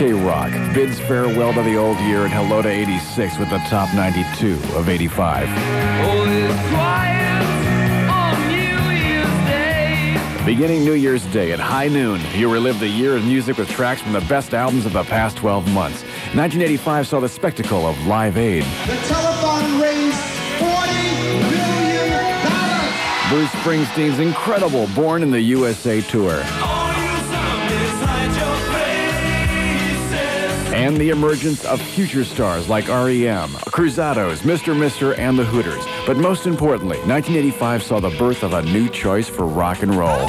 K-Rock bids farewell to the old year and hello to 86 with the top 92 of 85. Beginning New Year's Day at high noon, you relive the year of music with tracks from the best albums of the past 12 months. 1985 saw the spectacle of Live Aid. The telethon raised $40 million. Bruce Springsteen's incredible Born in the USA tour. And the emergence of future stars like R.E.M., Cruzados, Mr. and the Hooters. But most importantly, 1985 saw the birth of a new choice for rock and roll.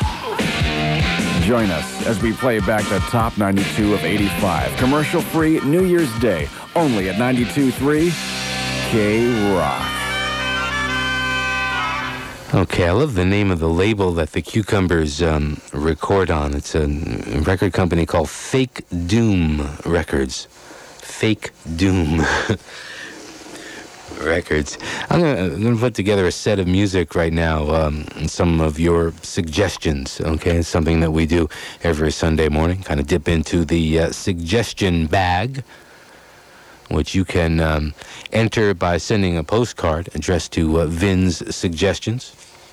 Join us as we play back the top 92 of 85. Commercial-free New Year's Day, only at 92.3 K-Rock. Okay, I love the name of the label that the Cucumbers record on. It's a record company called Fake Doom Records. Fake Doom Records. I'm gonna put together a set of music right now, some of your suggestions, okay? It's something that we do every Sunday morning, kind of dip into the suggestion bag, which you can enter by sending a postcard addressed to Vin's Suggestions.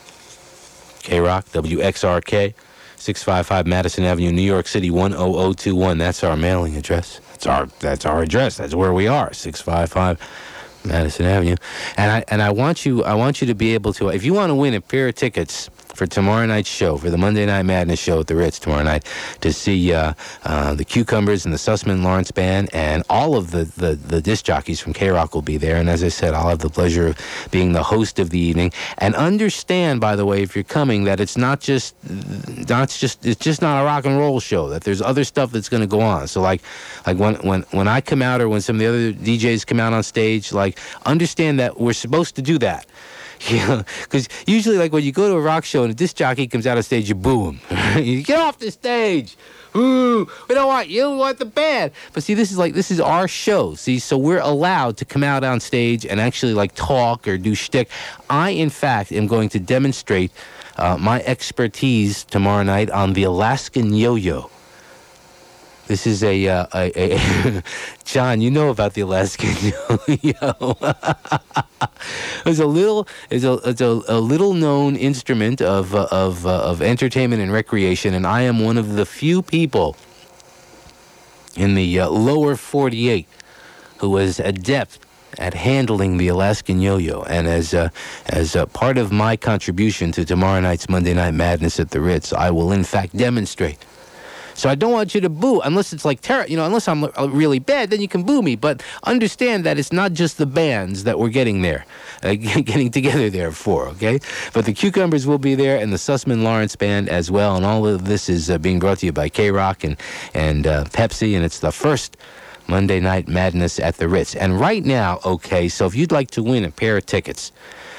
K-Rock, WXRK, 655 Madison Avenue, New York City, 10021. That's our mailing address. That's our address. That's where we are, 655 Madison Avenue. And I want you to be able to, if you want to win a pair of tickets for tomorrow night's show, for the Monday Night Madness show at the Ritz tomorrow night, to see the Cucumbers and the Sussman Lawrence Band, and all of the disc jockeys from K-Rock will be there. And as I said, I'll have the pleasure of being the host of the evening. And understand, by the way, if you're coming, that it's just not a rock and roll show, that there's other stuff that's going to go on. So like when I come out, or when some of the other DJs come out on stage, like, understand that we're supposed to do that. Yeah, because usually, like, when you go to a rock show and a disc jockey comes out on stage, you boo him. You get off the stage. Ooh, we don't want you, we want the band. But see, this is our show. See, so we're allowed to come out on stage and actually, like, talk or do shtick. I, in fact, am going to demonstrate my expertise tomorrow night on the Alaskan yo-yo. This is a John, you know about the Alaskan yo-yo. It's a little known instrument of entertainment and recreation, and I am one of the few people in the lower 48 who was adept at handling the Alaskan yo-yo. And as part of my contribution to tomorrow night's Monday Night Madness at the Ritz, I will in fact demonstrate. So I don't want you to boo, unless it's like unless I'm really bad, then you can boo me. But understand that it's not just the bands that we're getting together there for, okay? But the Cucumbers will be there, and the Sussman Lawrence Band as well. And all of this is being brought to you by K-Rock and Pepsi, and it's the first Monday Night Madness at the Ritz. And right now, okay, so if you'd like to win a pair of tickets,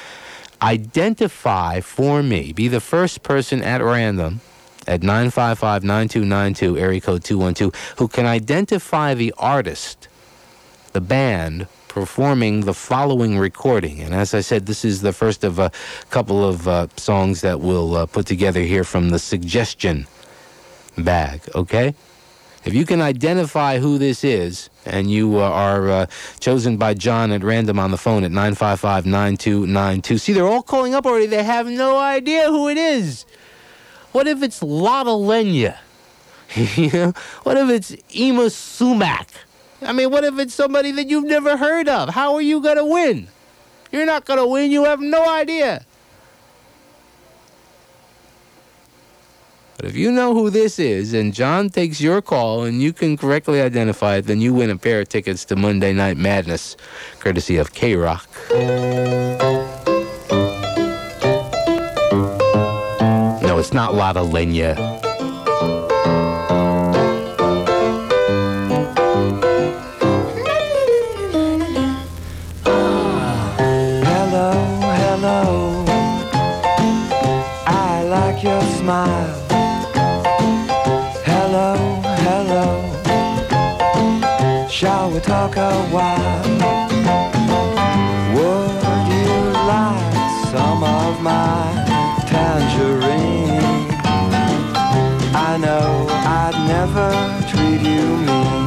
identify for me, be the first person at random at 955-9292, area code 212, who can identify the artist, the band, performing the following recording. And as I said, this is the first of a couple of songs that we'll put together here from the suggestion bag, okay? If you can identify who this is, and you are chosen by John at random on the phone at 955-9292. See, they're all calling up already. They have no idea who it is. What if it's Lotta Lenya? You know? What if it's Ema Sumac? I mean, what if it's somebody that you've never heard of? How are you going to win? You're not going to win. You have no idea. But if you know who this is, and John takes your call, and you can correctly identify it, then you win a pair of tickets to Monday Night Madness, courtesy of K-Rock. No, it's not Lotta Lenya. Hello, hello. I like your smile. Hello, hello. Shall we talk a while? Would you like some of my tangerine? I know I'd never treat you mean.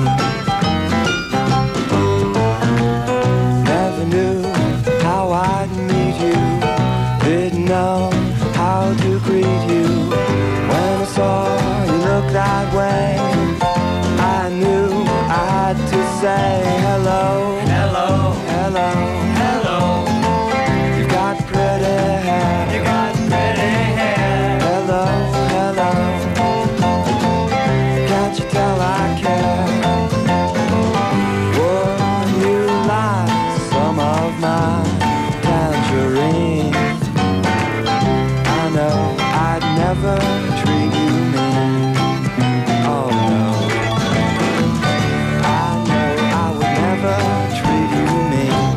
walk that way, I knew I had to say hello, hello, hello, hello. You've got pretty hair, you got pretty hair. Hello, hello. Can't you tell I care? Would you like some of my tangerine? I know I'd never treat you mean. Oh no, I know I would never treat you mean.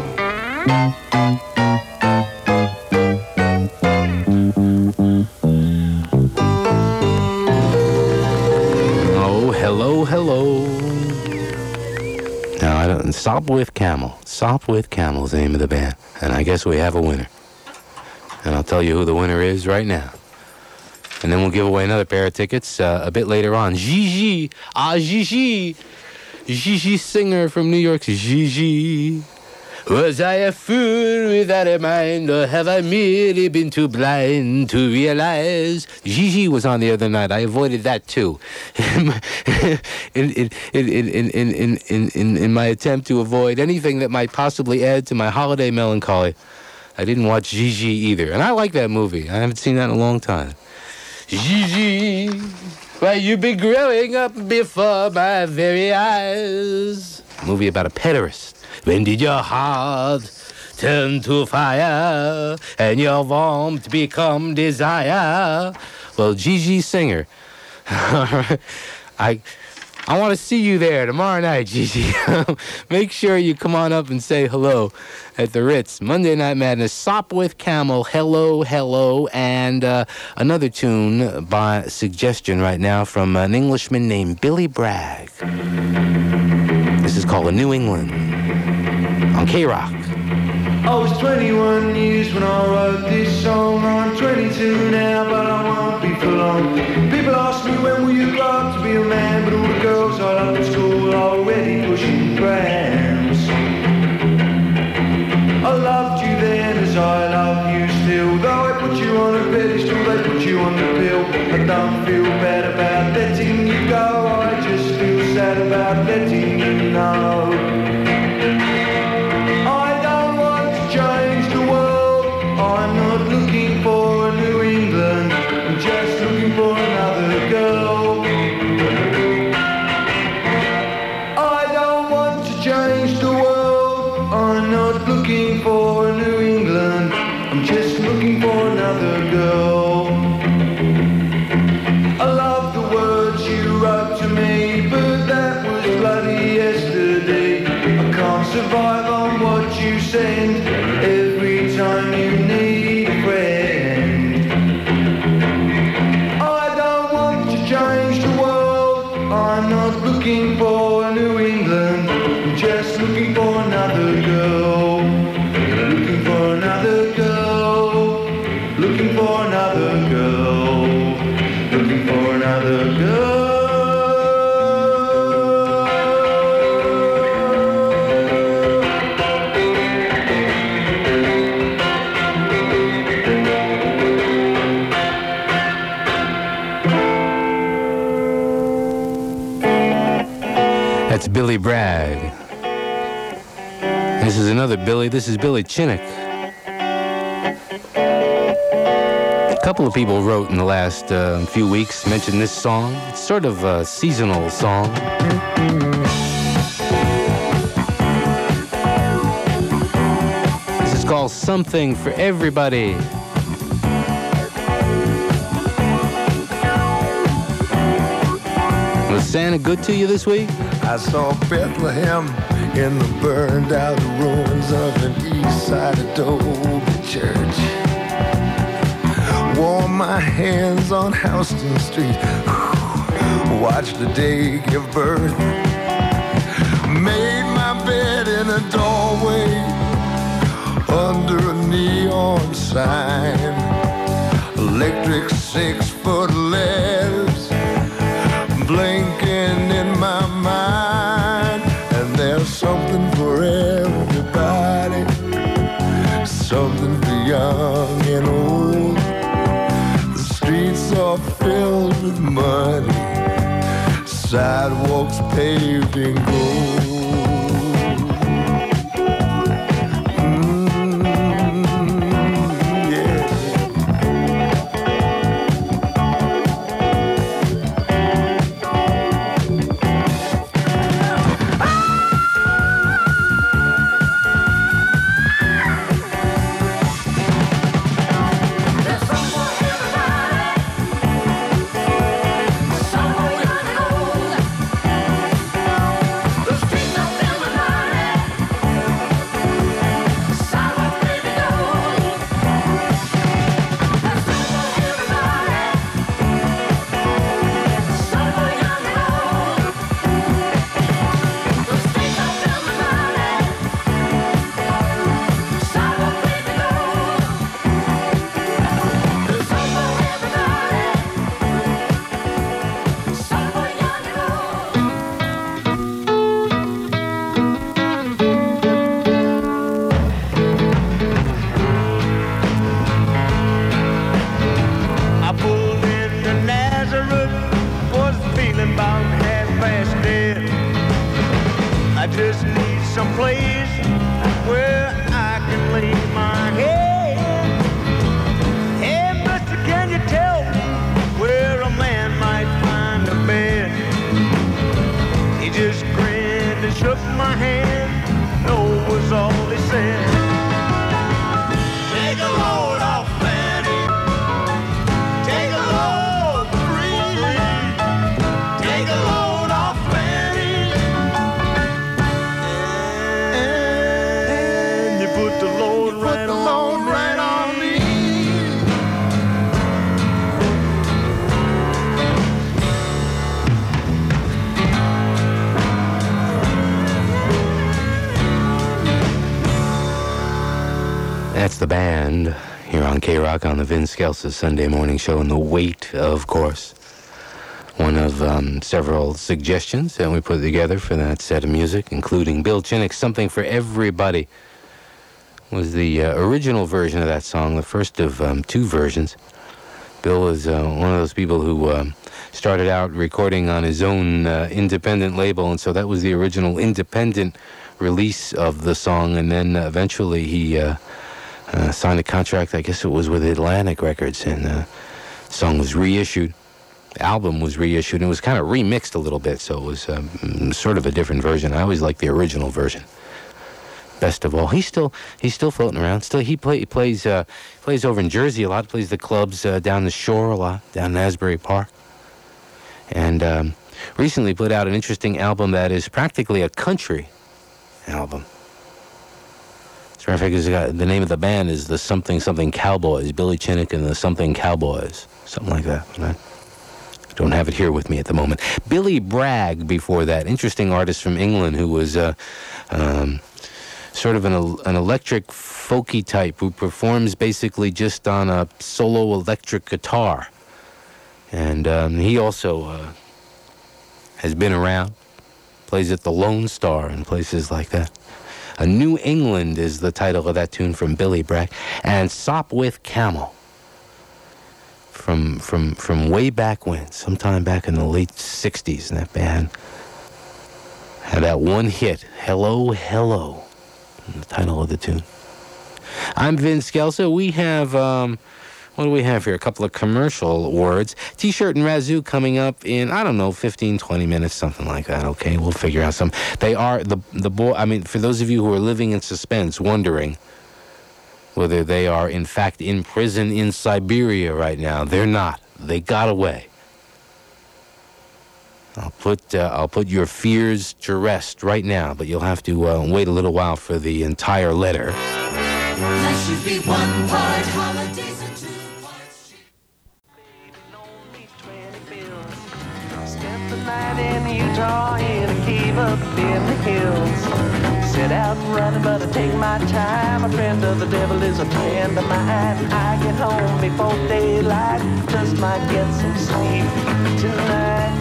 Oh, hello, hello. Now, I don't, Sopwith Camel. Sopwith Camel is the name of the band. And I guess we have a winner. And I'll tell you who the winner is right now. And then we'll give away another pair of tickets a bit later on. Gigi. Gigi. Gigi Singer from New York. Gigi. Was I a fool without a mind, or have I merely been too blind to realize? Gigi was on the other night. I avoided that too. in my attempt to avoid anything that might possibly add to my holiday melancholy, I didn't watch Gigi either. And I like that movie. I haven't seen that in a long time. Gigi, why you've been growing up before my very eyes. Movie about a pederast. When did your heart turn to fire and your warmth become desire? Well, Gigi Singer. I want to see you there tomorrow night, Gigi. Make sure you come on up and say hello at the Ritz. Monday Night Madness, Sopwith Camel, Hello, Hello, and another tune by suggestion right now from an Englishman named Billy Bragg. This is called A New England on K-Rock. I was 21 years when I wrote this song. I'm 22 now, but I won't be for long. People ask me when will you grow up to be a man, but all the girls I loved at school are already pushing prams. I loved you then as I love you still. Though I put you on a pedestal, they put you on the pill. I don't feel bad about letting you go, I just feel sad about letting you know. I'm not looking for a New England, I'm just looking for another girl. I don't want to change the world, I'm not looking for a New England, I'm just looking for another girl. I love the words you wrote to me, but that was bloody yesterday. I can't survive on what you send every time you need a friend. I don't want to change the world, I'm not looking for a New England, I'm just looking for another girl. Looking for another girl, looking for another girl, looking for another girl. That's Billy Bragg. This is another Billy. This is Billy Chinook. A couple of people wrote in the last few weeks, mentioned this song. It's sort of a seasonal song. This is called Something for Everybody. Was Santa good to you this week? I saw Bethlehem in the burned out ruins of an east side Adobe church. Warm my hands on Houston Street, watched the day give birth. Made my bed in a doorway under a neon sign. Electric 6-foot letters blinking in my mind. And there's something for everybody, something for young and old. The streets are filled with money, sidewalks paved in gold. That's the band here on K-Rock on the Vince Scelsa Sunday Morning Show. And The Weight, of course, one of several suggestions that we put together for that set of music, including Bill Chinnick's Something for Everybody. Was the original version of that song, the first of two versions. Bill was one of those people who started out recording on his own independent label, and so that was the original independent release of the song, and then eventually he signed a contract, I guess it was with Atlantic Records, and the song was reissued. The album was reissued, and it was kind of remixed a little bit, so it was sort of a different version. I always liked the original version best of all. He's still floating around. Still, he plays over in Jersey a lot. Plays the clubs down the shore a lot, down in Asbury Park. And recently put out an interesting album that is practically a country album. As a matter of fact, the name of the band is the Something Something Cowboys. Billy Chinnick and the Something Cowboys. Something like that. I don't have it here with me at the moment. Billy Bragg before that. Interesting artist from England who was sort of an electric folky type who performs basically just on a solo electric guitar. And he also has been around. Plays at the Lone Star and places like that. New England is the title of that tune from Billy Bragg. And Sopwith Camel. From way back when, sometime back in the late 60s, and that band had that one hit, Hello, Hello, the title of the tune. I'm Vince Scelsa. We have, what do we have here? A couple of commercial words. T-shirt and Razoo coming up in, 15, 20 minutes, something like that. Okay, we'll figure out some. They are, for those of you who are living in suspense, wondering whether they are, in fact, in prison in Siberia right now. They're not. They got away. I'll put your fears to rest right now, but you'll have to wait a little while for the entire letter. Life should be one part holidays and 2 parts cheap. Spent the night in Utah in a cave up in the hills. Set out running, but I take my time. A friend of the devil is a friend of mine. I get home before daylight, just might get some sleep tonight.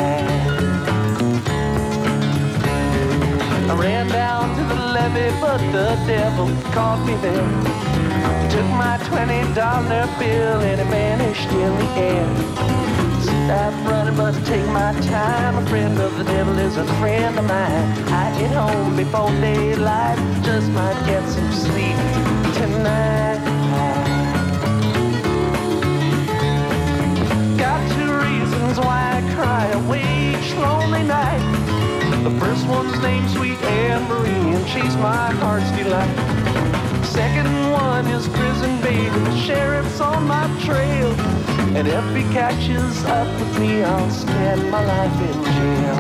I ran down to the levee, but the devil caught me there. He took my $20 bill and it vanished in the air. out running, but I take my time. A friend of the devil is a friend of mine. I get home before daylight, just might get some sleep tonight. Got two reasons why I cry away each lonely night. The first one's named Sweet Anne Marie, and she's my heart's delight. Second one is Prison Baby, the sheriff's on my trail. And if he catches up with me, I'll spend my life in jail.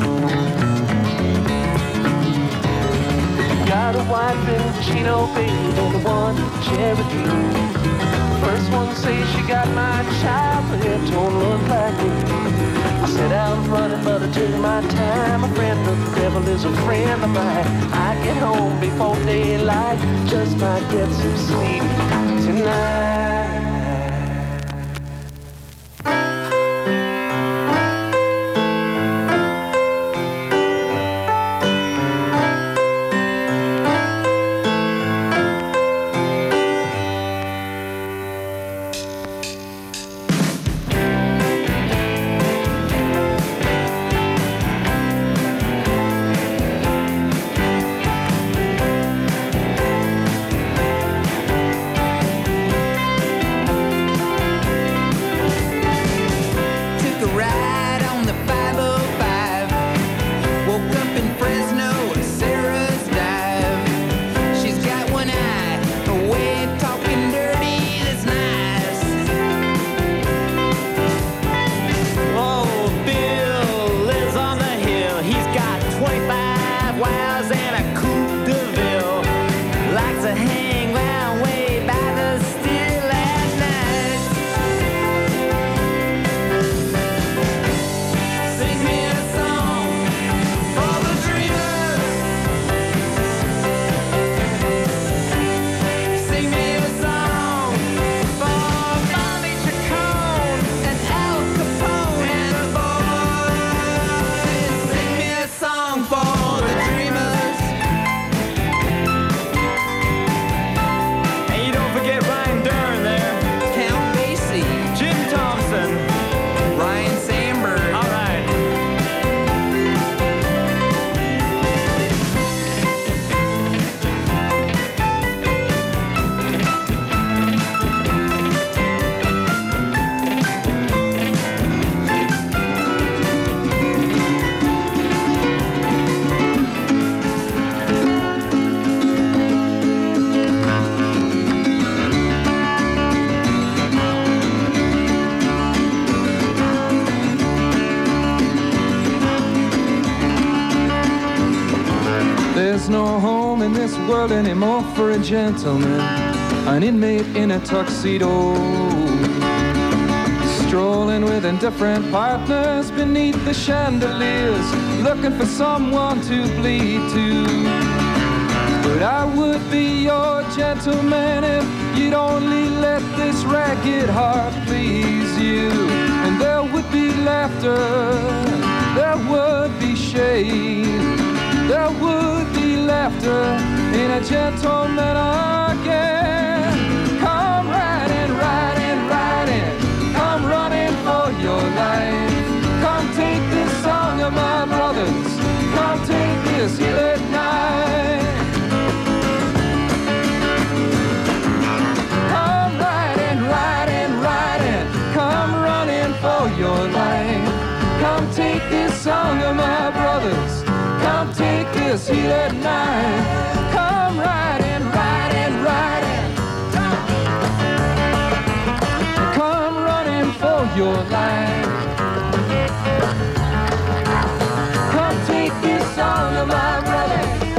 Got a wife in Chino Bay and one in Cherokee. First one says she got my child, but it don't look like me. I set out running, but I took my time. A friend of the devil is a friend of mine. I get home before daylight, just might get some sleep tonight. There's no home in this world anymore for a gentleman, an inmate in a tuxedo, strolling with indifferent partners beneath the chandeliers, looking for someone to bleed to. But I would be your gentleman if you'd only let this ragged heart please you. And there would be laughter, there would be shade, there would be laughter in a gentleman again. Come riding, riding, riding, come running for your life. Come take this song of my brothers, come take this hill at night. Come riding, riding, riding, come running for your life. Come take this song of my brothers, come take this heat at night. Come riding, riding, riding. Come running for your life. Come take this song of my brother.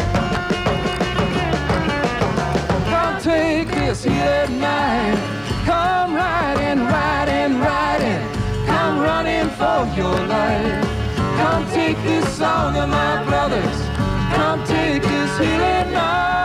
Come take this heat at night. Come riding, riding, riding. Come running for your life. Come take this song of my brothers. Come take this healing night.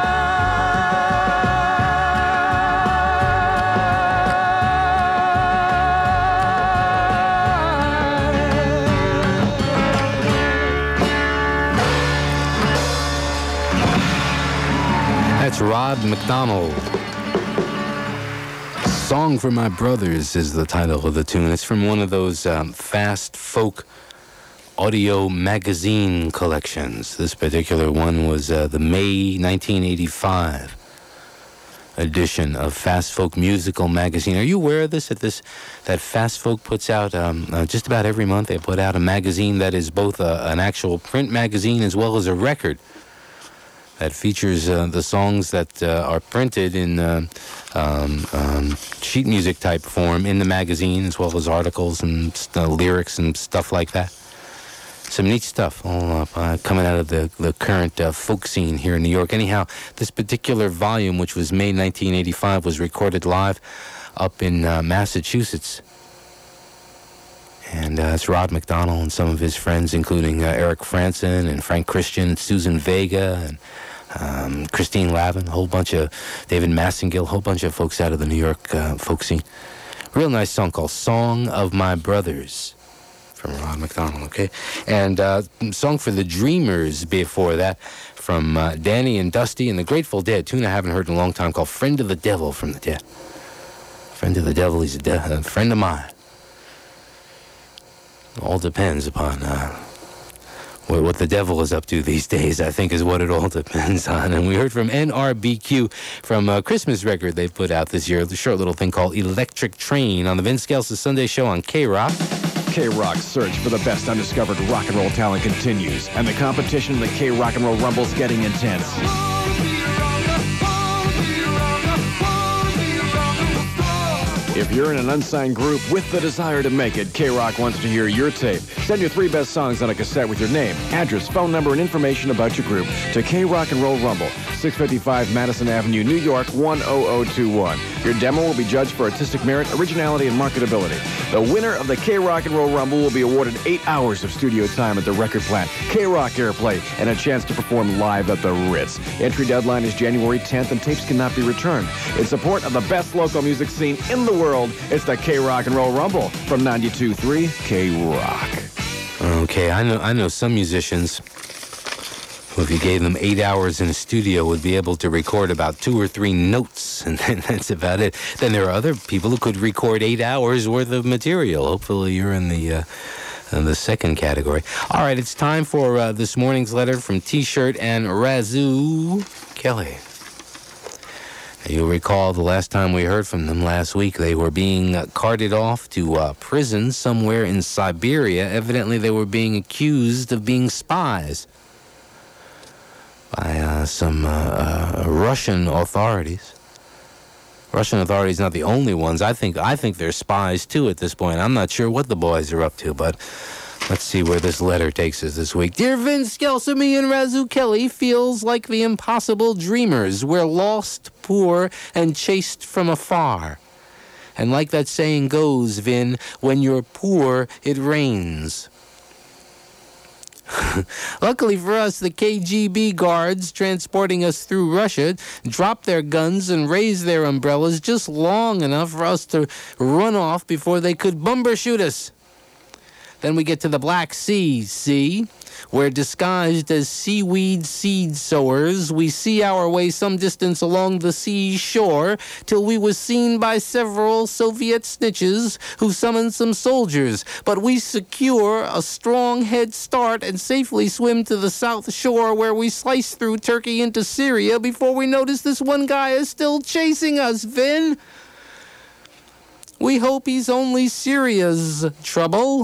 That's Rod McDonald. Song for My Brothers is the title of the tune. It's from one of those fast folk audio magazine collections. This particular one was the May 1985 edition of Fast Folk Musical Magazine. Are you aware of this? That Fast Folk puts out just about every month. They put out a magazine that is both an actual print magazine as well as a record that features the songs that are printed in sheet music type form in the magazine, as well as articles and lyrics and stuff like that. Some neat stuff all coming out of the current folk scene here in New York. Anyhow, this particular volume, which was May 1985, was recorded live up in Massachusetts. And it's Rod McDonald and some of his friends, including Eric Franson and Frank Christian, Susan Vega, and Christine Lavin, a whole bunch of David Massengill, a whole bunch of folks out of the New York folk scene. Real nice song called Song of My Brothers from Rod McDonald, okay? And song for the Dreamers before that from Danny and Dusty and the Grateful Dead, tune I haven't heard in a long time, called Friend of the Devil from the Dead. Friend of the Devil, he's a friend of mine. All depends upon what the devil is up to these days, I think, is what it all depends on. And we heard from NRBQ from a Christmas record they put out this year, the short little thing called Electric Train on the Vince Scelsa Sunday Show on K-Rock. K-Rock's search for the best undiscovered rock and roll talent continues, and the competition in the K-Rock and Roll Rumble's getting intense. If you're in an unsigned group with the desire to make it, K-Rock wants to hear your tape. Send your 3 best songs on a cassette with your name, address, phone number, and information about your group to K-Rock and Roll Rumble, 655 Madison Avenue, New York, 10021. Your demo will be judged for artistic merit, originality, and marketability. The winner of the K-Rock and Roll Rumble will be awarded 8 hours of studio time at the record plant, K-Rock Airplay, and a chance to perform live at the Ritz. Entry deadline is January 10th, and tapes cannot be returned. In support of the best local music scene in the world, it's the K-Rock and Roll Rumble from 92.3 K-Rock. Okay, I know some musicians who, if you gave them 8 hours in a studio, would be able to record about 2 or 3 notes, and then that's about it. Then there are other people who could record 8 hours worth of material. Hopefully you're in the second category. All right, it's time for this morning's letter from T-Shirt and Razoo Kelly. You'll recall the last time we heard from them last week, they were being carted off to prison somewhere in Siberia. Evidently, they were being accused of being spies by some Russian authorities. Russian authorities not the only ones. I think they're spies too at this point. I'm not sure what the boys are up to, but let's see where this letter takes us this week. Dear Vince Scelsa, me and Razoo Kelly feels like the impossible dreamers. We're lost, poor, and chased from afar. And like that saying goes, Vin, when you're poor, it rains. Luckily for us, the KGB guards transporting us through Russia dropped their guns and raised their umbrellas just long enough for us to run off before they could bumbershoot us. Then we get to the Black Sea, where disguised as seaweed seed sowers, we see our way some distance along the sea shore till we was seen by several Soviet snitches who summoned some soldiers. But we secure a strong head start and safely swim to the south shore, where we slice through Turkey into Syria before we notice this one guy is still chasing us, Vin. We hope he's only Syria's trouble.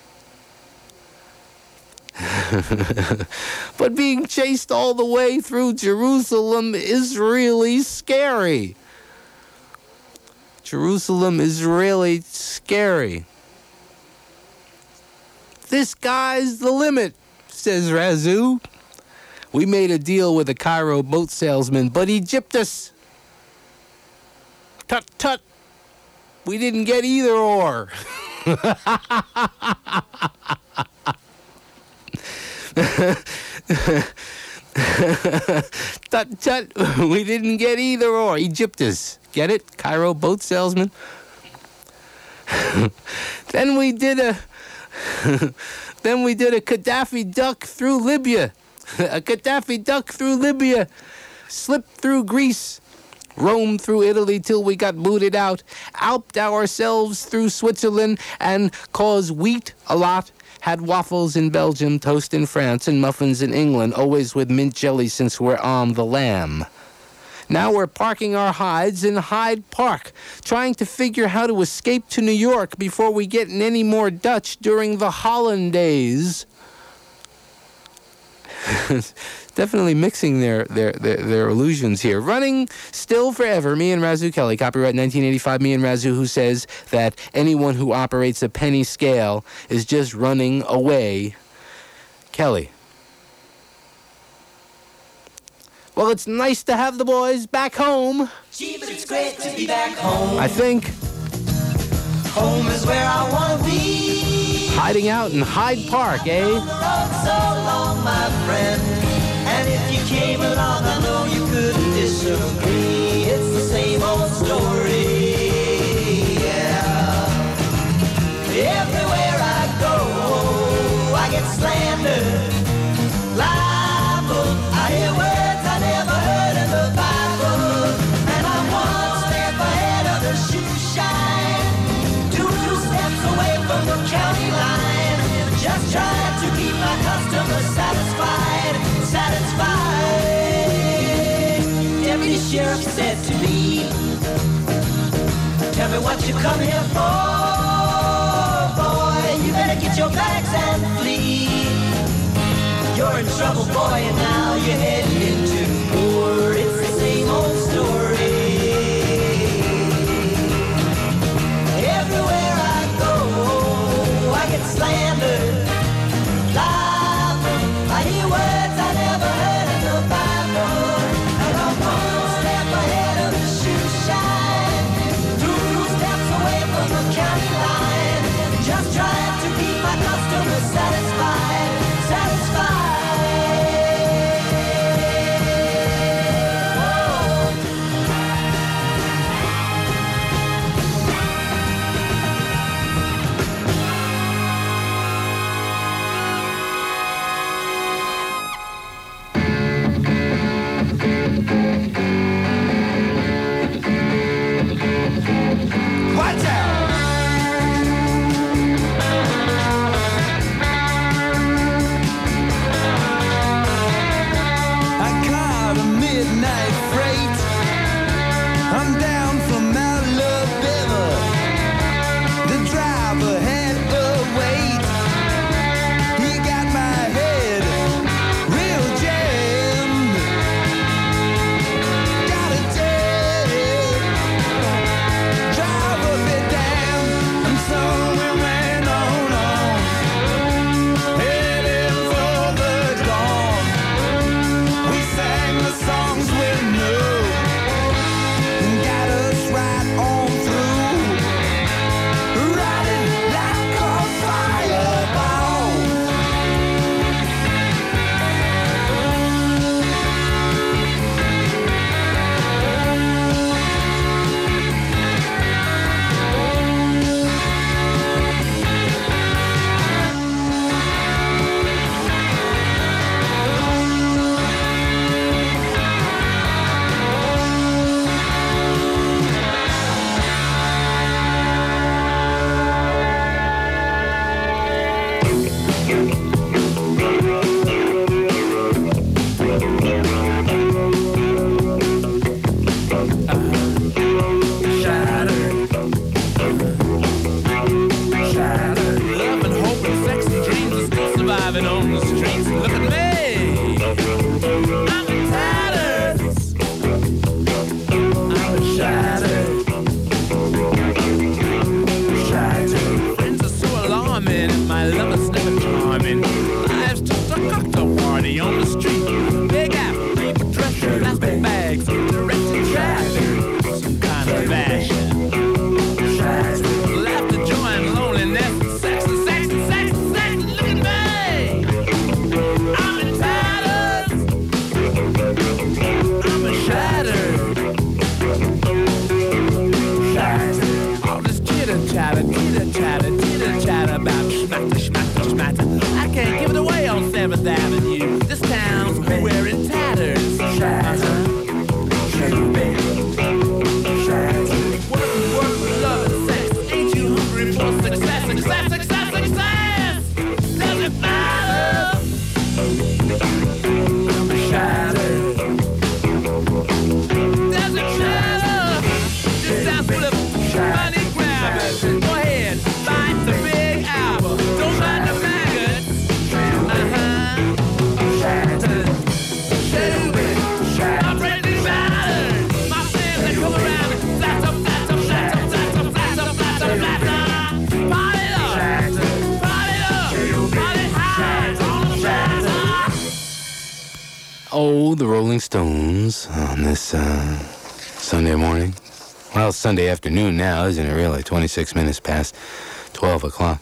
But being chased all the way through Jerusalem is really scary. Jerusalem is really scary. This guy's the limit, says Razoo. We made a deal with a Cairo boat salesman, but he gypped us. Tut tut. We didn't get either or. Tut tut, we didn't get either or. He gypped us. Get it? Cairo boat salesman. Then we did a Gaddafi duck through Libya. A Gaddafi duck through Libya. Slipped through Greece. roamed through Italy till we got booted out, alped ourselves through Switzerland, and caused wheat a lot. Had waffles in Belgium, toast in France, and muffins in England, always with mint jelly since we're on the lam. Now we're parking our hides in Hyde Park, trying to figure how to escape to New York before we get in any more Dutch during the hollandaise. Definitely mixing their illusions here. Running still forever, me and Razoo Kelly. Copyright 1985, me and Razoo, who says that anyone who operates a penny scale is just running away. Kelly. Well, it's nice to have the boys back home. Gee, but it's great to be back home. I think. Home is where I want to be. Hiding out in Hyde Park, eh? On the road so long, my friend. And if you came along, I know you couldn't disagree. It's the same old story. Yeah. Everywhere I go, I get slandered, libeled. I hear words I never heard in the Bible. And I'm one step ahead of the shoe shine, 2 steps away from the county line. Just trying to keep my customers satisfied. Deputy Sheriff said to me, tell me what you come here for, boy. You better get your bags and flee. You're in trouble, boy, and now you're heading into war. It's the same old story. Everywhere I go, I get slandered, libeled. I hear words I never heard in the Bible. And I'm one step ahead of the shoe shine, 2 steps away from the county line. Just trying to keep my customers satisfied. This town's wearing tatters. Shatter, shatter, baby. Oh, the Rolling Stones on this Sunday morning. Well, it's Sunday afternoon now, isn't it really? 26 minutes past 12 o'clock.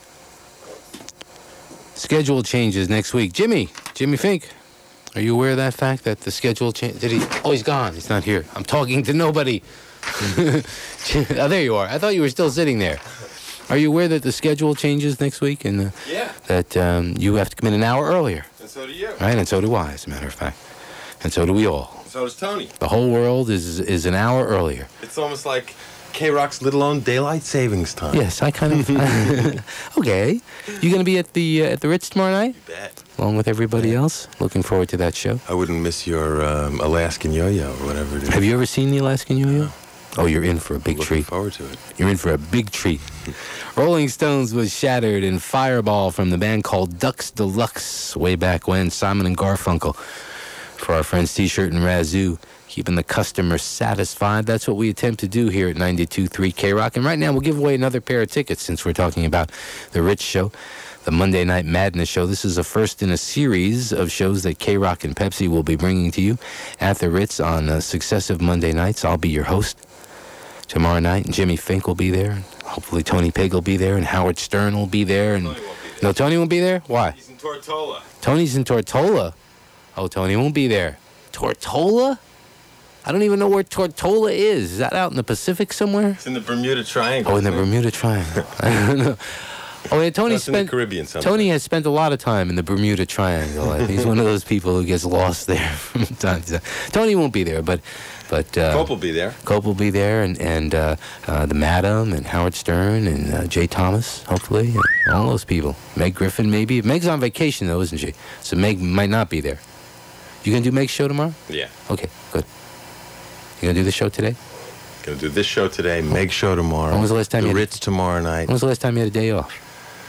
Schedule changes next week. Jimmy Fink, are you aware of that fact that the schedule change? Oh, he's gone. He's not here. I'm talking to nobody. Oh, there you are. I thought you were still sitting there. Are you aware that the schedule changes next week and that you have to come in an hour earlier? And so do you. Right, and so do I, as a matter of fact. And so do we all. So does Tony. The whole world is an hour earlier. It's almost like K-Rock's little own daylight savings time. Yes, I kind of. Okay, you going to be at the Ritz tomorrow night? You bet. Along with everybody else. Looking forward to that show. I wouldn't miss your Alaskan yo-yo or whatever it is. Have you ever seen the Alaskan yo-yo? Oh, you're in for a big treat. Looking forward to it. You're in for a big treat. Rolling Stones was Shattered in Fireball from the band called Ducks Deluxe way back when. Simon and Garfunkel for our friends T-Shirt and Razoo, keeping the customer satisfied. That's what we attempt to do here at 92.3 K-Rock. And right now we'll give away another pair of tickets since we're talking about the Ritz show, the Monday Night Madness show. This is the first in a series of shows that K-Rock and Pepsi will be bringing to you at the Ritz on successive Monday nights. I'll be your host tomorrow night, and Jimmy Fink will be there. Hopefully Tony Pigg will be there, and Howard Stern will be there. And Tony won't be there. No, Tony won't be there? Why? He's in Tortola. Tony's in Tortola. Oh, Tony won't be there. Tortola? I don't even know where Tortola is. Is that out in the Pacific somewhere? It's in the Bermuda Triangle. Oh, in the Bermuda Triangle. I don't know. Oh, yeah, in the Caribbean somewhere. Tony has spent a lot of time in the Bermuda Triangle. He's one of those people who gets lost there from time to time. Tony won't be there, but Cope will be there. Cope will be there, and the Madam and Howard Stern and Jay Thomas, hopefully, and all those people. Meg Griffin, maybe. Meg's on vacation though, isn't she? So Meg might not be there. You gonna do Meg's show tomorrow? Yeah. Okay, good. You gonna do the show today? Gonna do this show today, Meg's show tomorrow. When was the last time the you had Ritz tomorrow night? When was the last time you had a day off?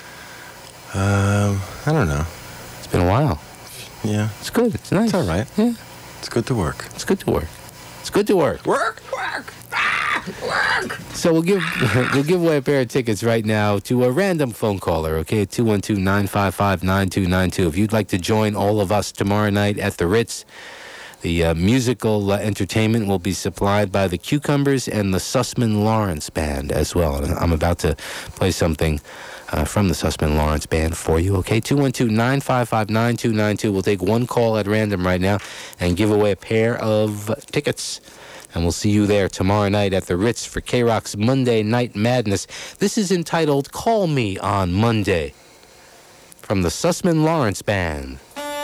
I don't know. It's been a while. Yeah. It's good. It's nice. It's all right. Yeah. It's good to work. It's good to work. It's good to work. Work. So we'll give away a pair of tickets right now to a random phone caller, okay, at 212-955-9292. If you'd like to join all of us tomorrow night at the Ritz, the musical entertainment will be supplied by the Cucumbers and the Sussman Lawrence Band as well. And I'm about to play something from the Sussman Lawrence Band for you, okay? 212-955-9292. We'll take one call at random right now and give away a pair of tickets. And we'll see you there tomorrow night at the Ritz for K-Rock's Monday Night Madness. This is entitled Call Me on Monday from the Sussman Lawrence Band.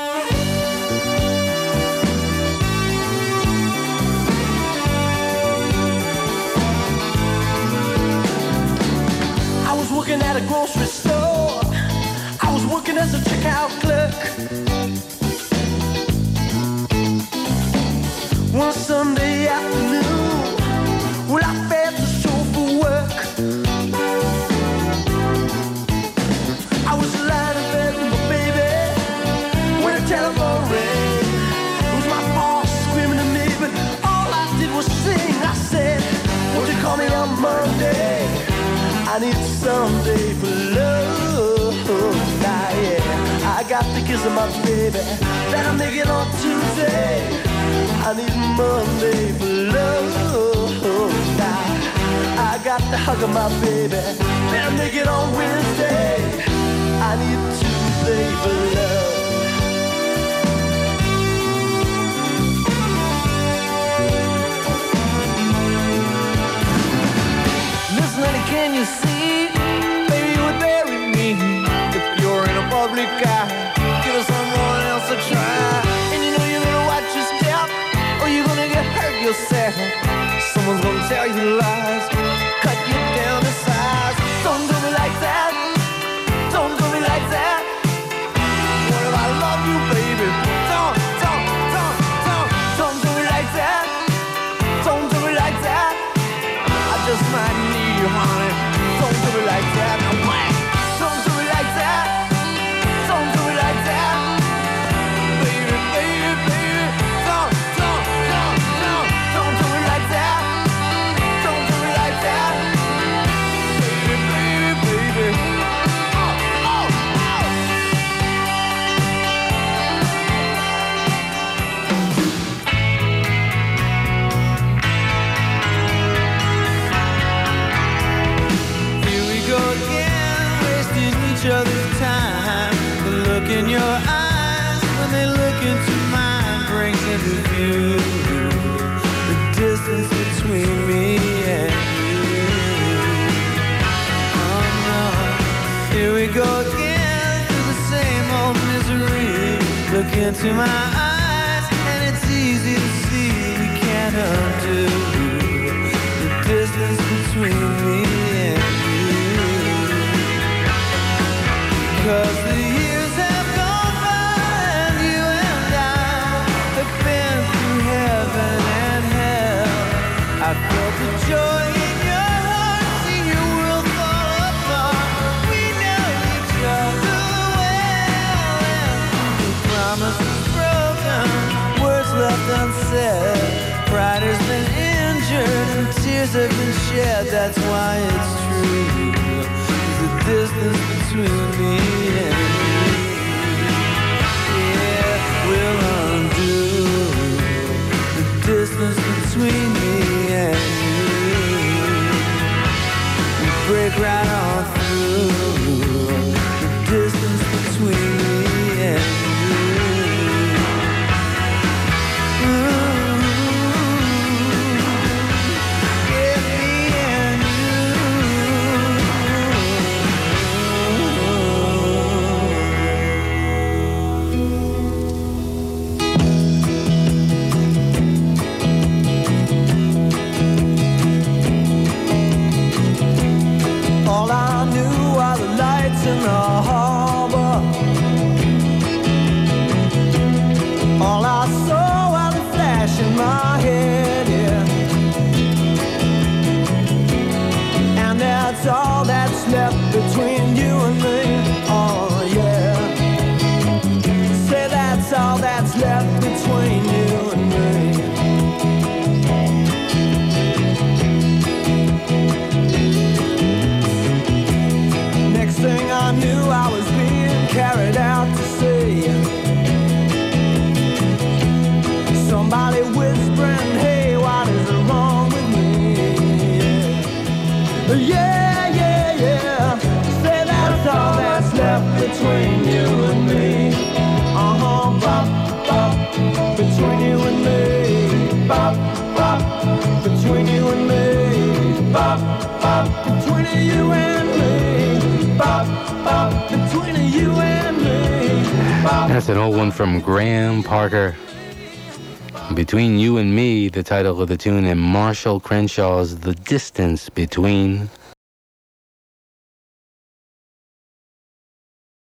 I was working at a grocery store. I was working as a checkout clerk. One Sunday afternoon, well, I failed to show for work. I was lying in bed with my baby when the telephone rang. It was my boss screaming at me, but all I did was sing. I said, won't you call me on Monday? I need someday for love. Now, yeah, I got the kiss of my baby that I'm making on Tuesday. I need Monday for love. Now, I got the hug of my baby that I'm making on Wednesday. I need Tuesday for love. Listen, honey, can you see? Baby, you would bury me if you're in a public eye. Give someone else a try. And you know you're gonna watch your step, or you're gonna get hurt yourself. Someone's gonna tell you lies, cut you down to size. Don't do me like that. Don't do me like that. What if I love you, baby? Don't do me like that. Don't do me like that. I just might need you, honey. Don't do me like that. Now, wait. Don't do me like that. Don't do me like that. Baby, baby, baby. Don't do me like that. Don't do me like that. Look into my eyes and it's easy to see we can't undo the distance between me and you. Cause the years have gone by and you and I have been through heaven and hell. I felt the joy in your heart, seen your world fall apart. We know each other well, and the promise is broken, words left unsaid. Pride has been injured and tears have been shed. That's why it's true. There's a distance between me and you. Yeah, we'll undo the distance between me and you. We break right on through the distance between me and you. All I knew are the lights in the harbor. All I saw are the flash in my head, yeah. And that's all that's left between you and me, oh yeah. Say that's all that's left between you and me. Next thing I knew, I was being carried out to sea. Somebody whispering, hey, what is wrong with me? Yeah, yeah, yeah. Say that's all that's left between you and me. Uh-huh, bop, bop, between you and me. Bop, bop, between you and me. Bop, bop, between you and me. Bop, bop, between you and me. Bop. That's an old one from Graham Parker. Between You and Me, the title of the tune, and Marshall Crenshaw's The Distance Between